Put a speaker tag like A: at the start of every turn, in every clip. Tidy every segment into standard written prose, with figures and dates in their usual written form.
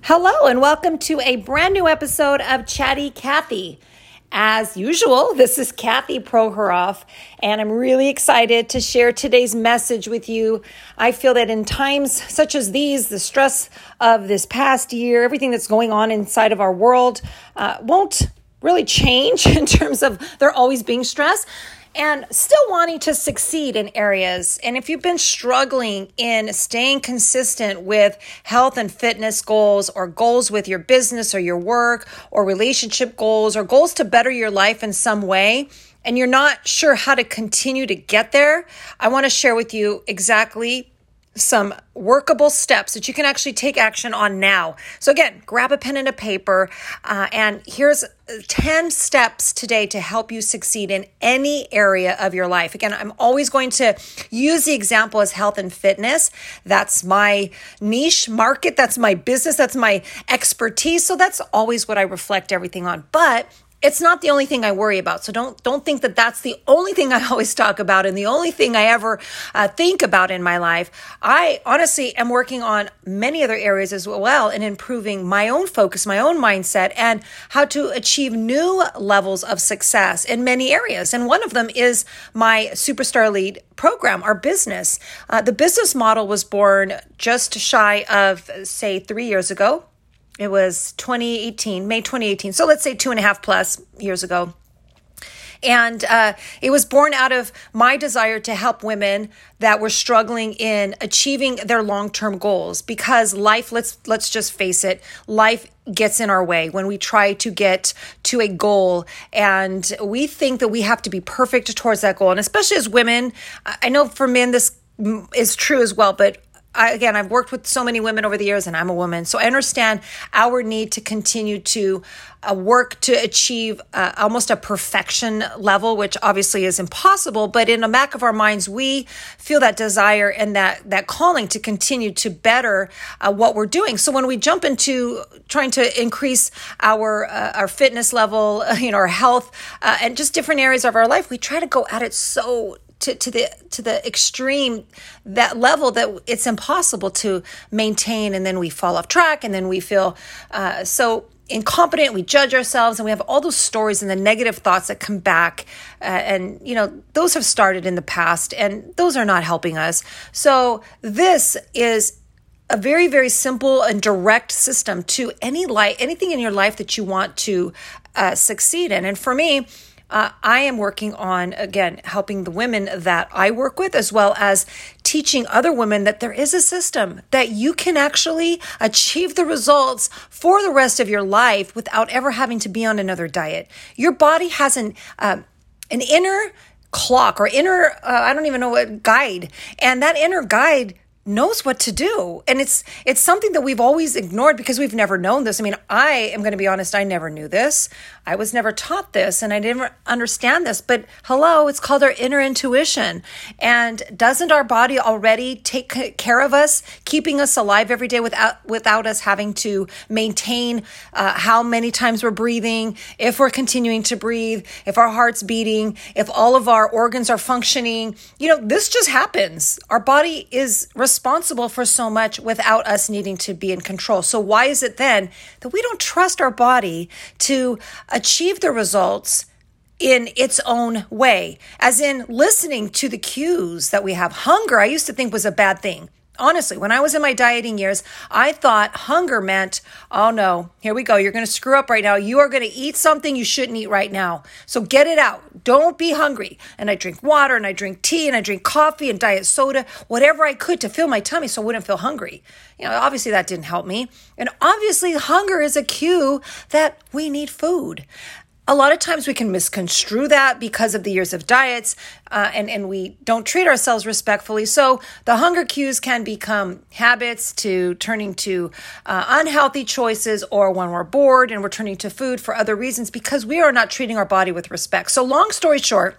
A: Hello, and welcome to a brand new episode of Chatty Cathy. As usual, this is Kathy Prohoroff, and I'm really excited to share today's message with you. I feel that in times such as these, the stress of this past year, everything that's going on inside of our world won't really change in terms of there always being stress. And still wanting to succeed in areas. And if you've been struggling in staying consistent with health and fitness goals or goals with your business or your work or relationship goals or goals to better your life in some way, and you're not sure how to continue to get there, I want to share with you exactly some workable steps that you can actually take action on now. So again, grab a pen and a paper, and here's 10 steps today to help you succeed in any area of your life. Again, I'm always going to use the example as health and fitness. That's my niche market. That's my business. That's my expertise. So that's always what I reflect everything on. But it's not the only thing I worry about. So don't think that that's the only thing I always talk about and the only thing I ever think about in my life. I honestly am working on many other areas as well in improving my own focus, my own mindset, and how to achieve new levels of success in many areas. And one of them is my Superstar Lead program, our business. The business model was born just shy of, say, 3 years ago. It was 2018, May 2018. So let's say 2.5 plus years ago. And it was born out of my desire to help women that were struggling in achieving their long-term goals. Because life, let's just face it, life gets in our way when we try to get to a goal. And we think that we have to be perfect towards that goal. And especially as women, I know for men this is true as well, but I've worked with so many women over the years, and I'm a woman, so I understand our need to continue to work to achieve almost a perfection level, which obviously is impossible. But in the back of our minds, we feel that desire and that calling to continue to better what we're doing. So when we jump into trying to increase our fitness level, our health, and just different areas of our life, we try to go at it so to the extreme, that level that it's impossible to maintain, and then we fall off track, and then we feel so incompetent, we judge ourselves, and we have all those stories and the negative thoughts that come back, and those have started in the past, and those are not helping us. So this is a very, very simple and direct system to anything in your life that you want to succeed in. And for me, I am working on, again, helping the women that I work with, as well as teaching other women that there is a system that you can actually achieve the results for the rest of your life without ever having to be on another diet. Your body has an inner clock or inner, I don't even know what, guide. And that inner guide knows what to do. And it's something that we've always ignored because we've never known this. I mean, I am going to be honest, I never knew this. I was never taught this, and I didn't understand this. But hello, it's called our inner intuition. And doesn't our body already take care of us, keeping us alive every day without us having to maintain how many times we're breathing, if we're continuing to breathe, if our heart's beating, if all of our organs are functioning? This just happens. Our body is responsible for so much without us needing to be in control. So why is it then that we don't trust our body to achieve the results in its own way? As in listening to the cues that we have. Hunger, I used to think was a bad thing. Honestly, when I was in my dieting years, I thought hunger meant, oh no, here we go. You're going to screw up right now. You are going to eat something you shouldn't eat right now. So get it out. Don't be hungry. And I drink water, and I drink tea, and I drink coffee and diet soda, whatever I could to fill my tummy so I wouldn't feel hungry. Obviously that didn't help me. And obviously hunger is a cue that we need food. A lot of times we can misconstrue that because of the years of diets, and we don't treat ourselves respectfully. So the hunger cues can become habits to turning to unhealthy choices, or when we're bored and we're turning to food for other reasons because we are not treating our body with respect. So long story short,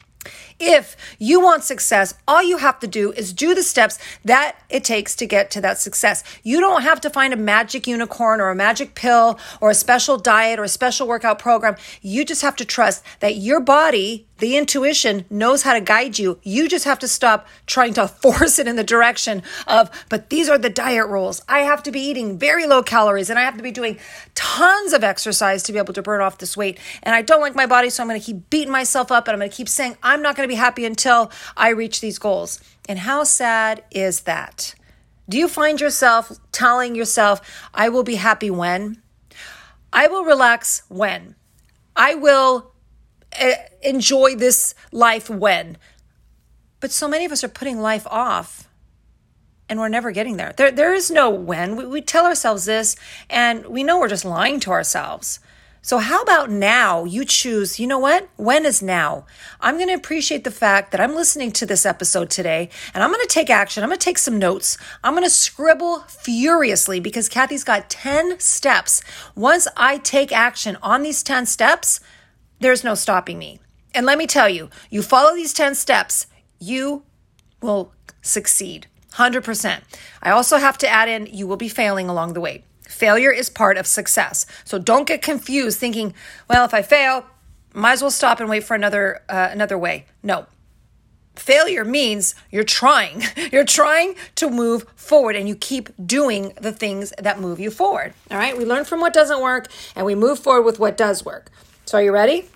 A: if you want success, all you have to do is do the steps that it takes to get to that success. You don't have to find a magic unicorn or a magic pill or a special diet or a special workout program. You just have to trust that your body The intuition knows how to guide you. You just have to stop trying to force it in the direction of, but these are the diet rules. I have to be eating very low calories and I have to be doing tons of exercise to be able to burn off this weight. And I don't like my body, so I'm going to keep beating myself up and I'm going to keep saying I'm not going to be happy until I reach these goals. And how sad is that? Do you find yourself telling yourself, I will be happy when? I will relax when? I will enjoy this life when? But so many of us are putting life off and we're never getting there. There is no when. We tell ourselves this and we know we're just lying to ourselves. So how about now you choose, you know what? When is now? I'm going to appreciate the fact that I'm listening to this episode today and I'm going to take action. I'm going to take some notes. I'm going to scribble furiously because Kathy's got 10 steps. Once I take action on these 10 steps, there's no stopping me. And let me tell you, you follow these 10 steps, you will succeed 100%. I also have to add in, you will be failing along the way. Failure is part of success. So don't get confused thinking, well, if I fail, might as well stop and wait for another way. No. Failure means you're trying. You're trying to move forward and you keep doing the things that move you forward. All right. We learn from what doesn't work and we move forward with what does work. So are you ready?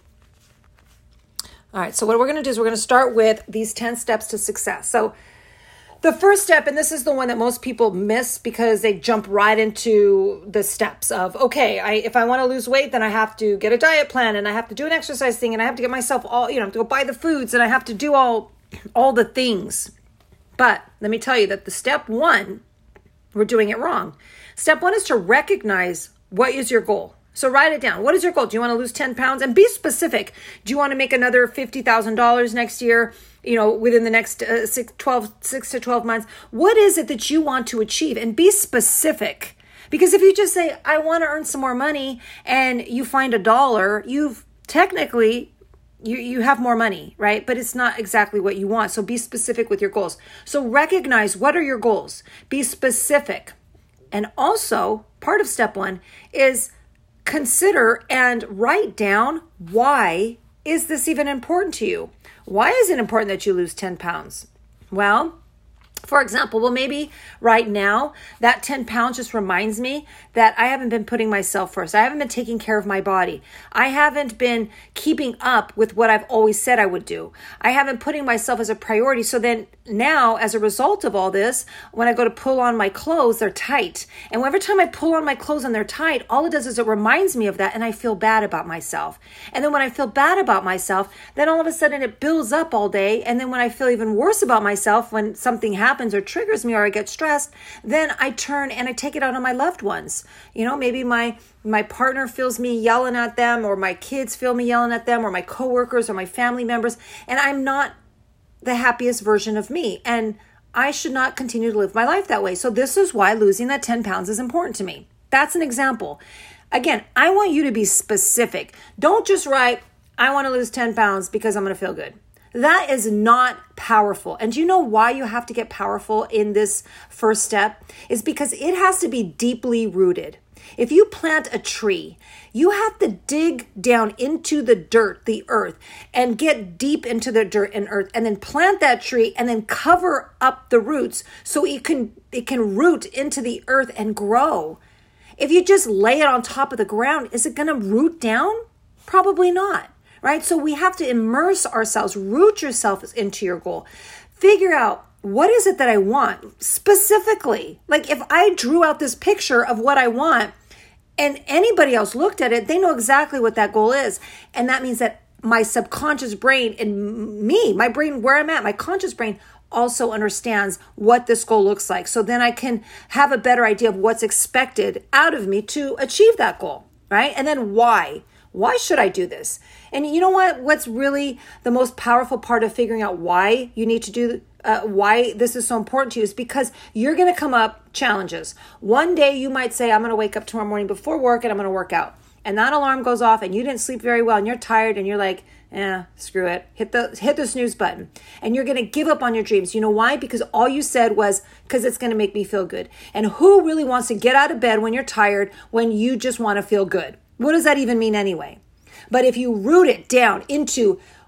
A: All right. So what we're going to do is we're going to start with these 10 steps to success. So the first step, and this is the one that most people miss because they jump right into the steps of, okay, if I want to lose weight, then I have to get a diet plan and I have to do an exercise thing and I have to get myself to go buy the foods and I have to do all the things. But let me tell you that the step one, we're doing it wrong. Step one is to recognize what is your goal. So write it down. What is your goal? Do you want to lose 10 pounds? And be specific. Do you want to make another $50,000 next year? Within the next 6 to 12 months, what is it that you want to achieve? And be specific. Because if you just say, I want to earn some more money, and you find $1, you've technically, you have more money, right? But it's not exactly what you want. So be specific with your goals. So recognize what are your goals. Be specific. And also, part of step one is consider and write down, why is this even important to you? Why is it important that you lose 10 pounds? Well, for example, maybe right now that 10 pounds just reminds me that I haven't been putting myself first. I haven't been taking care of my body. I haven't been keeping up with what I've always said I would do. I haven't putting myself as a priority. So then now, as a result of all this, when I go to pull on my clothes, they're tight. And every time I pull on my clothes and they're tight, all it does is it reminds me of that and I feel bad about myself. And then when I feel bad about myself, then all of a sudden it builds up all day. And then when I feel even worse about myself, when something happens or triggers me or I get stressed, then I turn and I take it out on my loved ones. Maybe my partner feels me yelling at them, or my kids feel me yelling at them, or my coworkers or my family members, and I'm not the happiest version of me. And I should not continue to live my life that way. So this is why losing that 10 pounds is important to me. That's an example. Again, I want you to be specific. Don't just write, I want to lose 10 pounds because I'm going to feel good. That is not powerful. And do you know why you have to get powerful in this first step? Is because it has to be deeply rooted. If you plant a tree, you have to dig down into the dirt, the earth, and get deep into the dirt and earth, and then plant that tree and then cover up the roots so it can root into the earth and grow. If you just lay it on top of the ground, is it going to root down? Probably not. Right? So we have to immerse ourselves, root yourself into your goal. Figure out, what is it that I want specifically? Like if I drew out this picture of what I want and anybody else looked at it, they know exactly what that goal is. And that means that my subconscious brain and me, my brain, where I'm at, my conscious brain also understands what this goal looks like. So then I can have a better idea of what's expected out of me to achieve that goal, right? And then why? Why should I do this? And you know what? What's really the most powerful part of figuring out why you need to do, why this is so important to you is because you're going to come up challenges. One day you might say, I'm going to wake up tomorrow morning before work and I'm going to work out. And that alarm goes off and you didn't sleep very well and you're tired and you're like, screw it. Hit the snooze button. And you're going to give up on your dreams. You know why? Because all you said was, because it's going to make me feel good. And who really wants to get out of bed when you're tired, when you just want to feel good? What does that even mean anyway? But if you root it down into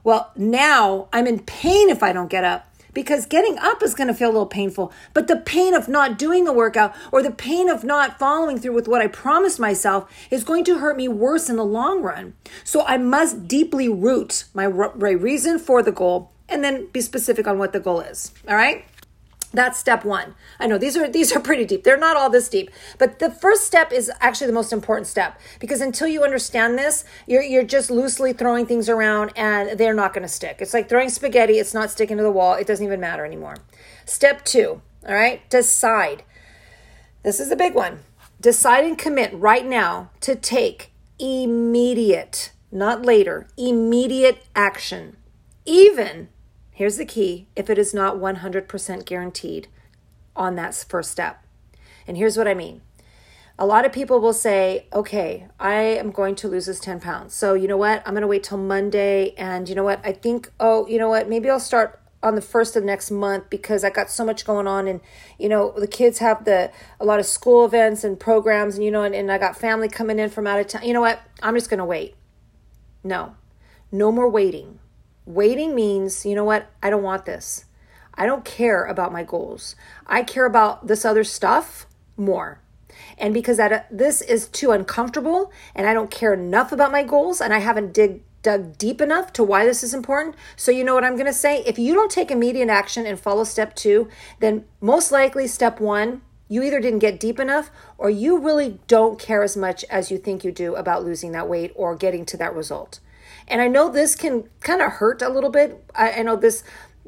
A: Well, now I'm in pain if I don't get up, because getting up is going to feel a little painful. But the pain of not doing the workout or the pain of not following through with what I promised myself is going to hurt me worse in the long run. So I must deeply root my reason for the goal and then be specific on what the goal is. All right? That's step one. I know these are pretty deep. They're not all this deep, but the first step is actually the most important step, because until you understand this, you're just loosely throwing things around and they're not going to stick. It's like throwing spaghetti. It's not sticking to the wall. It doesn't even matter anymore. Step two. All right. Decide. This is a big one. Decide and commit right now to take immediate, not later, immediate action. Even, here's the key, if it is not 100% guaranteed on that first step. And here's what I mean. A lot of people will say, okay, I am going to lose this 10 pounds. So you know what? I'm going to wait till Monday. And you know what? I think, maybe I'll start on the first of next month because I got so much going on. And, the kids have a lot of school events and programs, and I got family coming in from out of town. You know what? I'm just going to wait. No more waiting. Waiting means, you know what? I don't want this. I don't care about my goals. I care about this other stuff more. And because this is too uncomfortable and I don't care enough about my goals and I haven't dug deep enough to why this is important. So you know what I'm going to say? If you don't take immediate action and follow step two, then most likely step one, you either didn't get deep enough or you really don't care as much as you think you do about losing that weight or getting to that result. And I know this can kind of hurt a little bit. I know this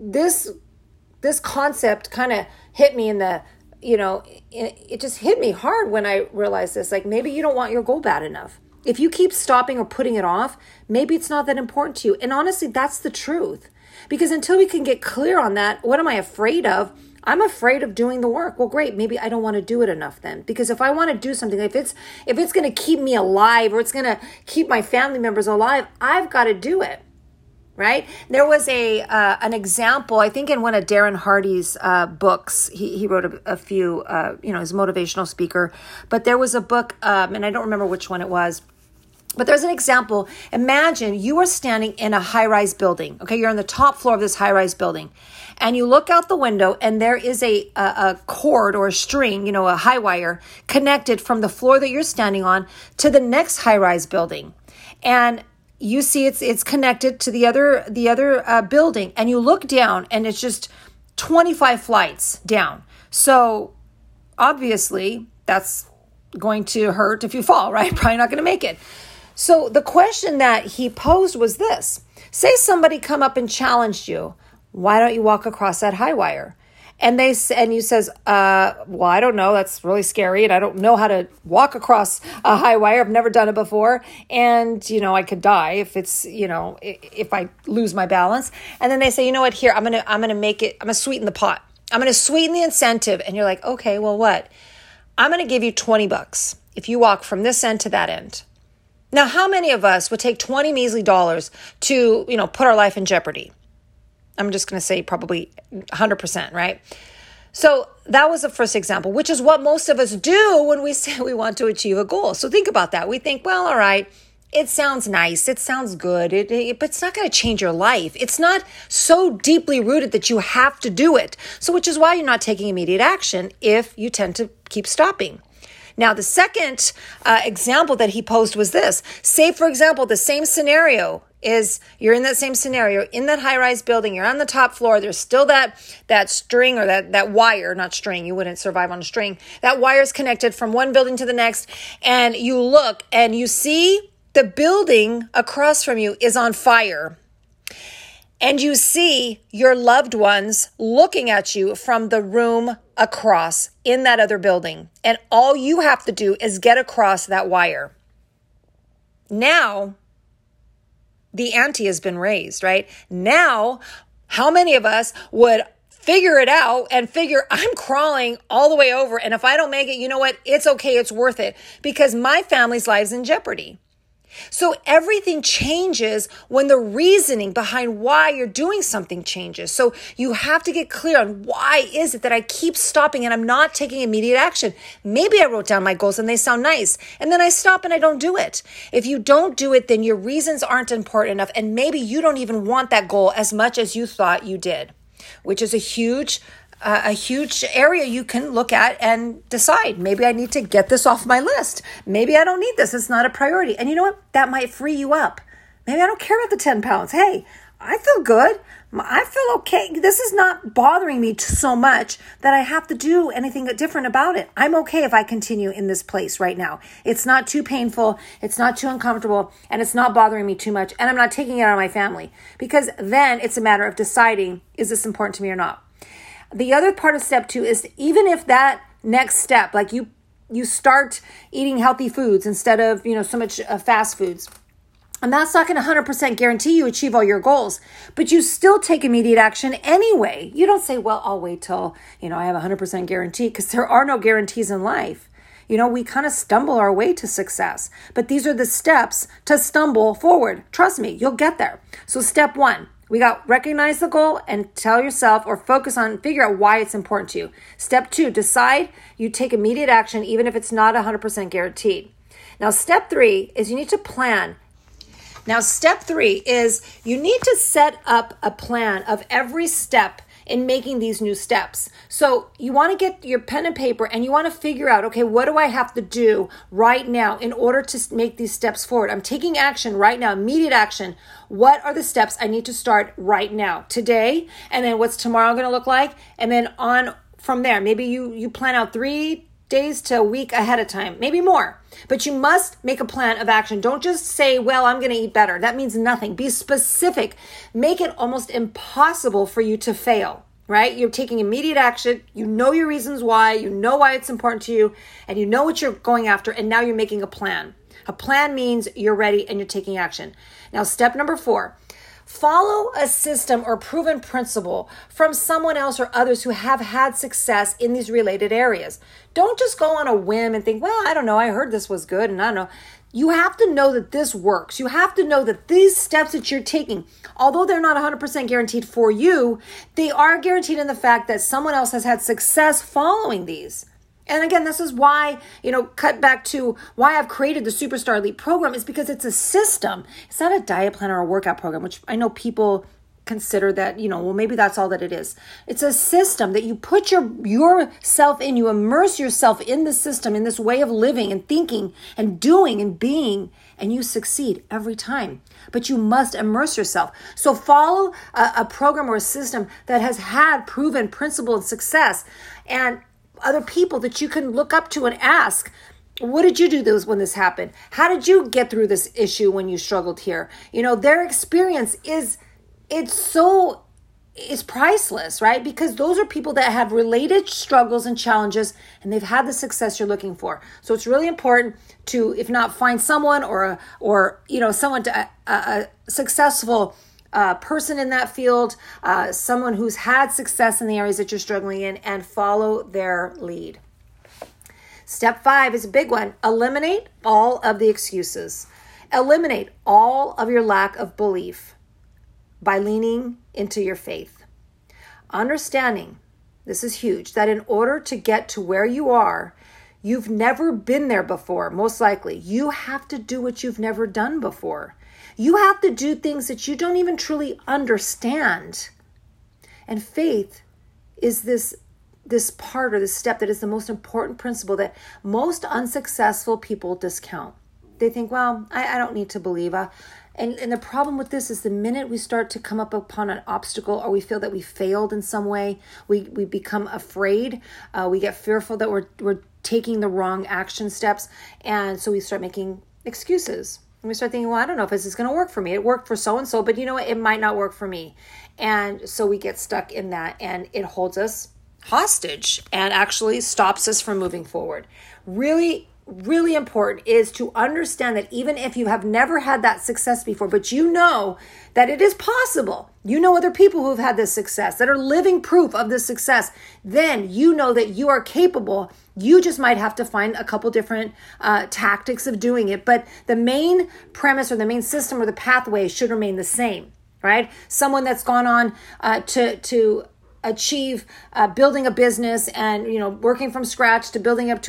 A: concept kind of hit me it just hit me hard when I realized this. Like, maybe you don't want your goal bad enough. If you keep stopping or putting it off, maybe it's not that important to you. And honestly, that's the truth. Because until we can get clear on that, what am I afraid of? I'm afraid of doing the work. Well, great. Maybe I don't want to do it enough then. Because if I want to do something, if it's going to keep me alive or it's going to keep my family members alive, I've got to do it. Right? There was an example, I think in one of Darren Hardy's books. He wrote a few, he's a motivational speaker. But there was a book, and I don't remember which one it was. But there's an example. Imagine you are standing in a high-rise building. Okay, you're on the top floor of this high-rise building. And you look out the window and there is a cord or a string, a high wire connected from the floor that you're standing on to the next high-rise building. And you see it's connected to the other building. And you look down and it's just 25 flights down. So obviously that's going to hurt if you fall, right? Probably not going to make it. So the question that he posed was this. Say somebody come up and challenged you. Why don't you walk across that high wire? And you says, well, I don't know. That's really scary. And I don't know how to walk across a high wire. I've never done it before. And, I could die if it's, if I lose my balance. And then they say, you know what, here, I'm going to sweeten the pot. I'm going to sweeten the incentive. And you're like, okay, well, what? I'm going to give you $20 if you walk from this end to that end. Now, how many of us would take $20 measly to, put our life in jeopardy? I'm just going to say probably 100%, right? So that was the first example, which is what most of us do when we say we want to achieve a goal. So think about that. We think, well, all right, it sounds nice. It sounds good, but it's not going to change your life. It's not so deeply rooted that you have to do it. So which is why you're not taking immediate action if you tend to keep stopping. Now, the second example that he posed was this. Say, for example, the same scenario is you're in that same scenario, in that high-rise building, you're on the top floor, there's still that string or that wire, not string, you wouldn't survive on a string. That wire is connected from one building to the next, and you look and you see the building across from you is on fire. And you see your loved ones looking at you from the room across in that other building. And all you have to do is get across that wire. Now, the ante has been raised, right? Now, how many of us would figure it out and figure I'm crawling all the way over. And if I don't make it, you know what? It's okay. It's worth it because my family's life's in jeopardy. So everything changes when the reasoning behind why you're doing something changes. So you have to get clear on why is it that I keep stopping and I'm not taking immediate action. Maybe I wrote down my goals and they sound nice, and then I stop and I don't do it. If you don't do it, then your reasons aren't important enough, and maybe you don't even want that goal as much as you thought you did, which is a huge area you can look at and decide, maybe I need to get this off my list. Maybe I don't need this. It's not a priority. And you know what? That might free you up. Maybe I don't care about the 10 pounds. Hey, I feel good. I feel okay. This is not bothering me so much that I have to do anything different about it. I'm okay if I continue in this place right now. It's not too painful. It's not too uncomfortable, and it's not bothering me too much. And I'm not taking it out on my family, because then it's a matter of deciding, is this important to me or not? The other part of step 2 is, even if that next step, like you start eating healthy foods instead of, so much fast foods, and that's not going to 100% guarantee you achieve all your goals, but you still take immediate action anyway. You don't say, well, I'll wait till, I have a 100% guarantee, because there are no guarantees in life. We kind of stumble our way to success, but these are the steps to stumble forward. Trust me, you'll get there. So step 1, we got recognize the goal and tell yourself, or focus on, figure out why it's important to you. Step 2, decide you take immediate action, even if it's not 100% guaranteed. Now, step 3 is you need to plan. Now, step 3 is you need to set up a plan of every step in making these new steps. So you want to get your pen and paper and you want to figure out, okay, what do I have to do right now in order to make these steps forward? I'm taking action right now, immediate action. What are the steps I need to start right now, today? And then what's tomorrow going to look like? And then on from there, maybe you plan out 3 days to a week ahead of time, maybe more. But you must make a plan of action. Don't just say, well, I'm going to eat better. That means nothing. Be specific. Make it almost impossible for you to fail, right? You're taking immediate action. You know your reasons why. You know why it's important to you. And you know what you're going after. And now you're making a plan. A plan means you're ready and you're taking action. Now, step number 4. Follow a system or proven principle from someone else or others who have had success in these related areas. Don't just go on a whim and think, well, I don't know, I heard this was good and I don't know. You have to know that this works. You have to know that these steps that you're taking, although they're not 100% guaranteed for you, they are guaranteed in the fact that someone else has had success following these. And again, this is why, cut back to why I've created the Superstar Elite program, is because it's a system. It's not a diet plan or a workout program, which I know people consider that, well, maybe that's all that it is. It's a system that you put yourself in, you immerse yourself in the system, in this way of living and thinking and doing and being, and you succeed every time. But you must immerse yourself. So follow a program or a system that has had proven principle and success, and other people that you can look up to and ask, what did you do when this happened? How did you get through this issue when you struggled here? Their experience is priceless, right? Because those are people that have related struggles and challenges, and they've had the success you're looking for. So it's really important to, if not find someone or someone to a successful person in that field, someone who's had success in the areas that you're struggling in, and follow their lead. Step 5 is a big one. Eliminate all of the excuses. Eliminate all of your lack of belief by leaning into your faith. Understanding, this is huge, that in order to get to where you are, you've never been there before, most likely. You have to do what you've never done before. You have to do things that you don't even truly understand. And faith is this part or this step that is the most important principle that most unsuccessful people discount. They think, well, I don't need to believe. And the problem with this is the minute we start to come up upon an obstacle, or we feel that we failed in some way, we become afraid. We get fearful that we're taking the wrong action steps. And so we start making excuses. And we start thinking, well, I don't know if this is going to work for me. It worked for so-and-so, but you know what? It might not work for me. And so we get stuck in that, and it holds us hostage and actually stops us from moving forward. Really really important is to understand that even if you have never had that success before, but you know that it is possible, you know other people who have had this success that are living proof of this success, then you know that you are capable. You just might have to find a couple different tactics of doing it, but the main premise or the main system or the pathway should remain the same, right? Someone that's gone on to achieve building a business and working from scratch to building up to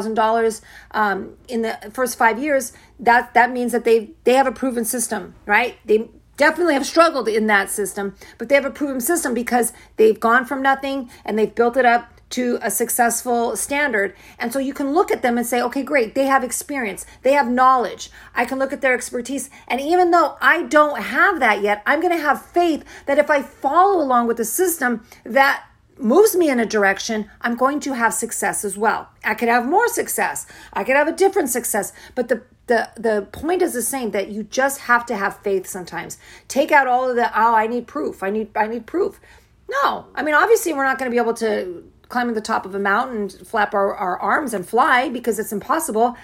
A: $100,000 in the first 5 years, that means that they have a proven system, right? They definitely have struggled in that system, but they have a proven system because they've gone from nothing and they've built it up to a successful standard. And so you can look at them and say, okay, great, they have experience, they have knowledge. I can look at their expertise. And even though I don't have that yet, I'm going to have faith that if I follow along with the system that moves me in a direction, I'm going to have success as well. I could have more success. I could have a different success. But the point is the same, that you just have to have faith sometimes. Take out all of I need proof. I need proof. No, I mean, obviously we're not going to be able to climb to the top of a mountain, flap our arms and fly because it's impossible.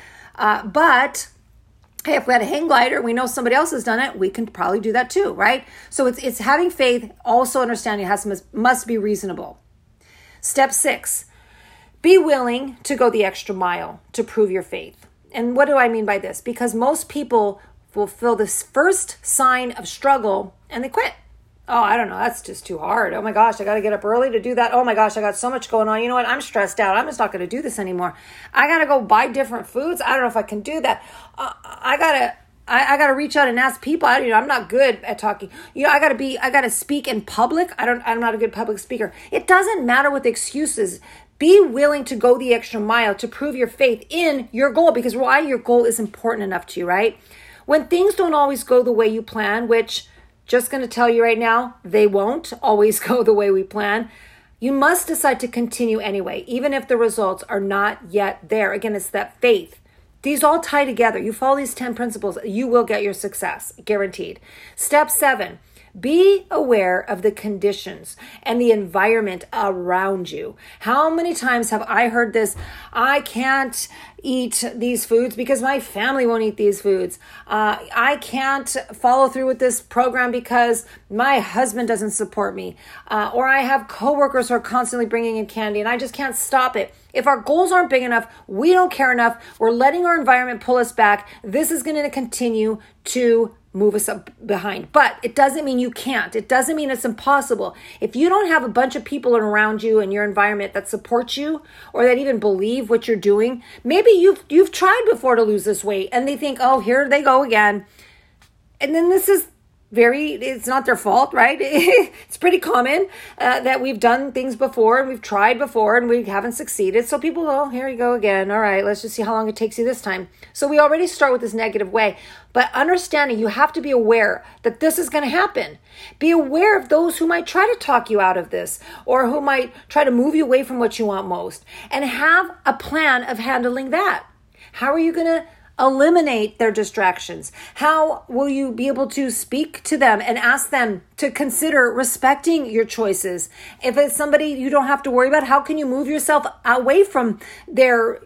A: But hey, if we had a hang glider, we know somebody else has done it, we can probably do that too, right? So it's having faith, also understanding it must be reasonable. Step 6, be willing to go the extra mile to prove your faith. And what do I mean by this? Because most people will feel this first sign of struggle and they quit. Oh, I don't know. That's just too hard. Oh my gosh, I got to get up early to do that. Oh my gosh, I got so much going on. You know what? I'm stressed out. I'm just not going to do this anymore. I got to go buy different foods. I don't know if I can do that. I got to reach out and ask people. I'm not good at talking. I got to speak in public. I'm not a good public speaker. It doesn't matter what the excuse is. Be willing to go the extra mile to prove your faith in your goal, because why your goal is important enough to you, right? When things don't always go the way you plan, which just going to tell you right now, they won't always go the way we plan. You must decide to continue anyway, even if the results are not yet there. Again, it's that faith. These all tie together. You follow these 10 principles, you will get your success, guaranteed. Step 7, be aware of the conditions and the environment around you. How many times have I heard this? I can't eat these foods because my family won't eat these foods. I can't follow through with this program because my husband doesn't support me. Or I have coworkers who are constantly bringing in candy and I just can't stop it. If our goals aren't big enough, we don't care enough, we're letting our environment pull us back, this is going to continue to move us up behind. But it doesn't mean you can't. It doesn't mean it's impossible. If you don't have a bunch of people around you in your environment that support you or that even believe what you're doing, maybe you've tried before to lose this weight and they think, oh, here they go again. And then it's not their fault, right? It's pretty common that we've done things before and we've tried before and we haven't succeeded. So people, oh, here you go again. All right, let's just see how long it takes you this time. So we already start with this negative way. But understanding, you have to be aware that this is going to happen. Be aware of those who might try to talk you out of this or who might try to move you away from what you want most. And have a plan of handling that. How are you going to eliminate their distractions? How will you be able to speak to them and ask them to consider respecting your choices? If it's somebody you don't have to worry about, how can you move yourself away from their,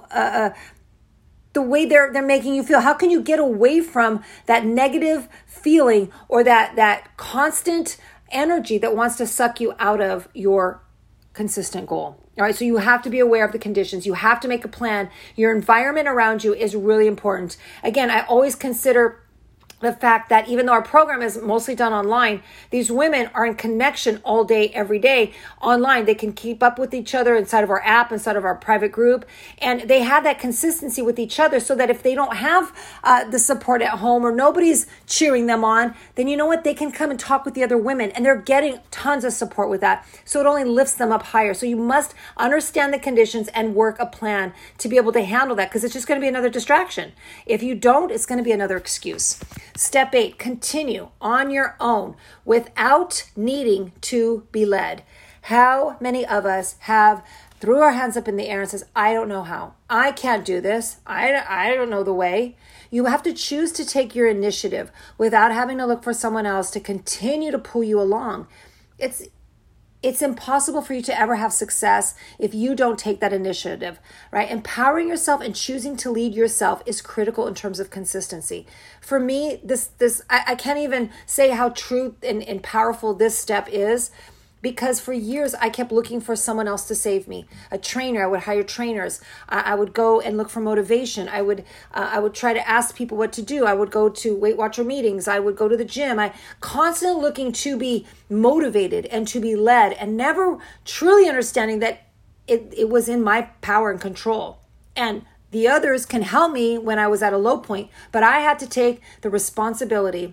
A: the way they're making you feel? How can you get away from that negative feeling or that constant energy that wants to suck you out of your consistent goal? All right, so you have to be aware of the conditions. You have to make a plan. Your environment around you is really important. Again, I always consider the fact that even though our program is mostly done online, these women are in connection all day, every day online. They can keep up with each other inside of our app, inside of our private group, and they have that consistency with each other so that if they don't have the support at home or nobody's cheering them on, then you know what? They can come and talk with the other women, and they're getting tons of support with that. So it only lifts them up higher. So you must understand the conditions and work a plan to be able to handle that, because it's just going to be another distraction. If you don't, it's going to be another excuse. Step 8, continue on your own without needing to be led. How many of us have threw our hands up in the air and says, I don't know how. I can't do this. I don't know the way. You have to choose to take your initiative without having to look for someone else to continue to pull you along. it's impossible for you to ever have success if you don't take that initiative, right? Empowering yourself and choosing to lead yourself is critical in terms of consistency. For me, I can't even say how true and powerful this step is, because for years I kept looking for someone else to save me. A trainer, I would hire trainers. I would go and look for motivation. I would try to ask people what to do. I would go to Weight Watcher meetings. I would go to the gym. I constantly looking to be motivated and to be led, and never truly understanding that it was in my power and control. And the others can help me when I was at a low point, but I had to take the responsibility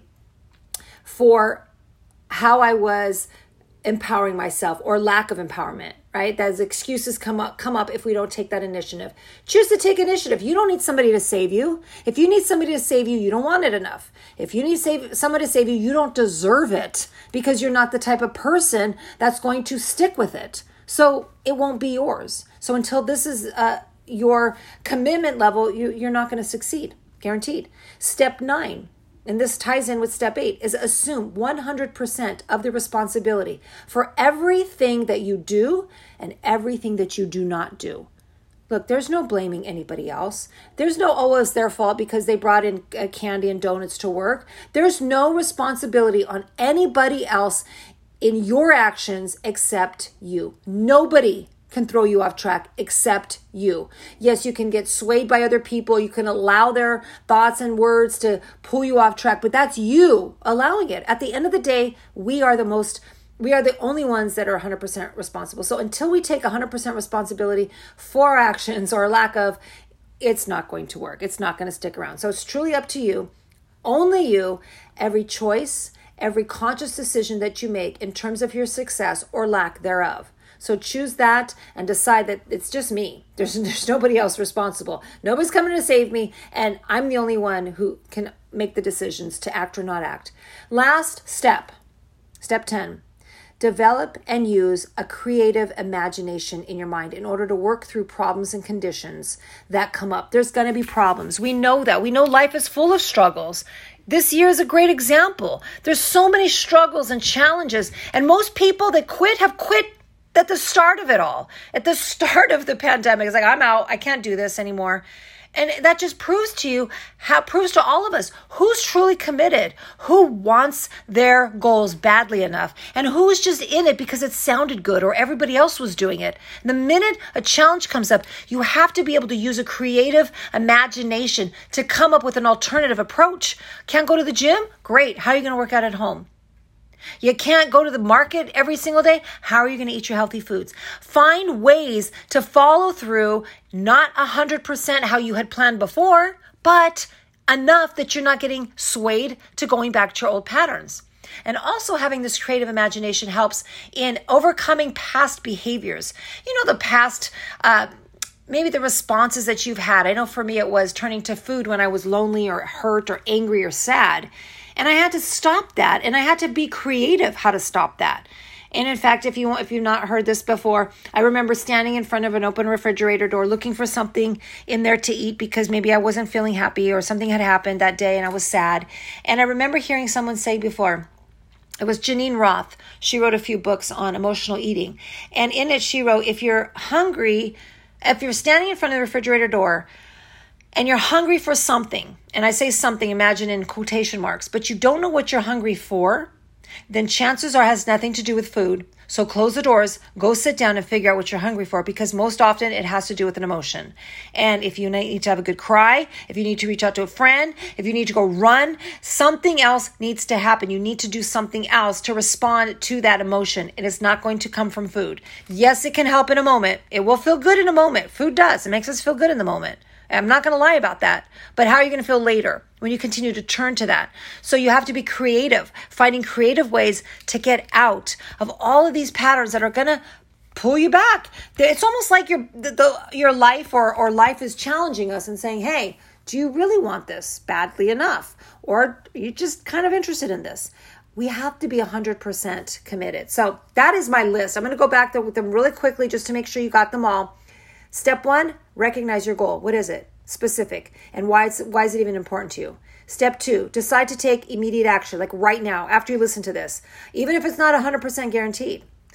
A: for how I was empowering myself, or lack of empowerment, right? Those excuses come up if we don't take that initiative. Choose to take initiative. You don't need somebody to save you. If you need somebody to save you, you don't want it enough. If you need someone to save you, you don't deserve it, because you're not the type of person that's going to stick with it. So it won't be yours. So until this is your commitment level, you're not going to succeed, guaranteed. Step 9. And this ties in with step 8, is assume 100% of the responsibility for everything that you do and everything that you do not do. Look, there's no blaming anybody else. There's no, oh, it's their fault because they brought in candy and donuts to work. There's no responsibility on anybody else in your actions except you. Nobody can throw you off track except you. Yes, you can get swayed by other people. You can allow their thoughts and words to pull you off track, but that's you allowing it. At the end of the day, we are the only ones that are 100% responsible. So until we take 100% responsibility for our actions or lack of, it's not going to work. It's not going to stick around. So it's truly up to you, only you. Every choice, every conscious decision that you make in terms of your success or lack thereof. So choose that and decide that it's just me. There's nobody else responsible. Nobody's coming to save me, and I'm the only one who can make the decisions to act or not act. Last step, step 10. Develop and use a creative imagination in your mind in order to work through problems and conditions that come up. There's going to be problems. We know that. We know life is full of struggles. This year is a great example. There's so many struggles and challenges, and most people that quit have quit at the start of it all, at the start of the pandemic. It's like, I'm out. I can't do this anymore. And that just proves to all of us who's truly committed, who wants their goals badly enough, and who's just in it because it sounded good or everybody else was doing it. And the minute a challenge comes up, you have to be able to use a creative imagination to come up with an alternative approach. Can't go to the gym? Great. How are you going to work out at home? You can't go to the market every single day. How are you going to eat your healthy foods? Find ways to follow through, not 100% how you had planned before, but enough that you're not getting swayed to going back to your old patterns. And also having this creative imagination helps in overcoming past behaviors. You know, the past, maybe the responses that you've had. I know for me it was turning to food when I was lonely or hurt or angry or sad. And I had to stop that, and I had to be creative how to stop that. And in fact, if you've not heard this before, I remember standing in front of an open refrigerator door looking for something in there to eat because maybe I wasn't feeling happy or something had happened that day and I was sad. And I remember hearing someone say before, it was Janine Roth. She wrote a few books on emotional eating. And in it, she wrote, if you're hungry, if you're standing in front of the refrigerator door, and you're hungry for something, and I say something, imagine in quotation marks, but you don't know what you're hungry for, then chances are it has nothing to do with food. So close the doors, go sit down and figure out what you're hungry for, because most often it has to do with an emotion. And if you need to have a good cry, if you need to reach out to a friend, if you need to go run, something else needs to happen. You need to do something else to respond to that emotion. It is not going to come from food. Yes, it can help in a moment. It will feel good in a moment. Food does. It makes us feel good in the moment. I'm not going to lie about that. But how are you going to feel later when you continue to turn to that? So you have to be creative, finding creative ways to get out of all of these patterns that are going to pull you back. It's almost like your life or life is challenging us and saying, hey, do you really want this badly enough? Or are you just kind of interested in this? We have to be 100% committed. So that is my list. I'm going to go back with them really quickly just to make sure you got them all. Step 1, recognize your goal. What is it? Specific. And why is it even important to you? Step 2, decide to take immediate action, like right now, after you listen to this, even if it's not 100% guaranteed.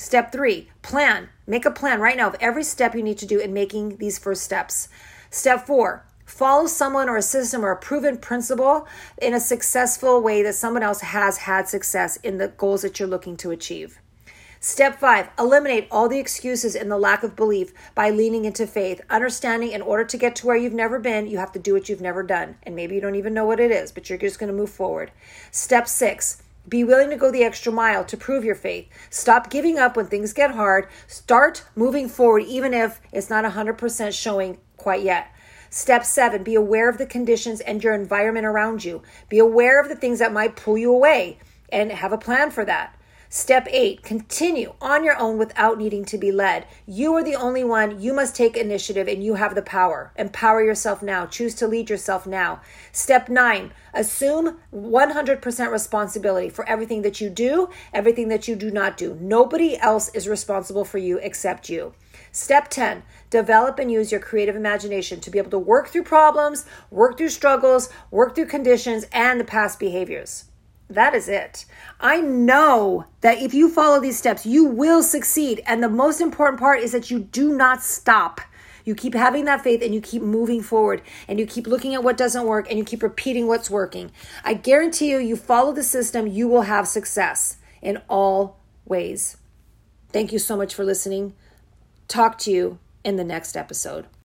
A: Step 3, plan. Make a plan right now of every step you need to do in making these first steps. Step 4, follow someone or a system or a proven principle in a successful way that someone else has had success in the goals that you're looking to achieve. Step 5, eliminate all the excuses and the lack of belief by leaning into faith, understanding in order to get to where you've never been, you have to do what you've never done. And maybe you don't even know what it is, but you're just going to move forward. Step 6, be willing to go the extra mile to prove your faith. Stop giving up when things get hard. Start moving forward, even if it's not 100% showing quite yet. Step 7, be aware of the conditions and your environment around you. Be aware of the things that might pull you away and have a plan for that. Step 8, continue on your own without needing to be led. You are the only one. You must take initiative and you have the power. Empower yourself now. Choose to lead yourself now. Step 9, assume 100% responsibility for everything that you do, everything that you do not do. Nobody else is responsible for you except you. Step 10, develop and use your creative imagination to be able to work through problems, work through struggles, work through conditions, and the past behaviors. That is it. I know that if you follow these steps, you will succeed. And the most important part is that you do not stop. You keep having that faith and you keep moving forward and you keep looking at what doesn't work and you keep repeating what's working. I guarantee you, you follow the system, you will have success in all ways. Thank you so much for listening. Talk to you in the next episode.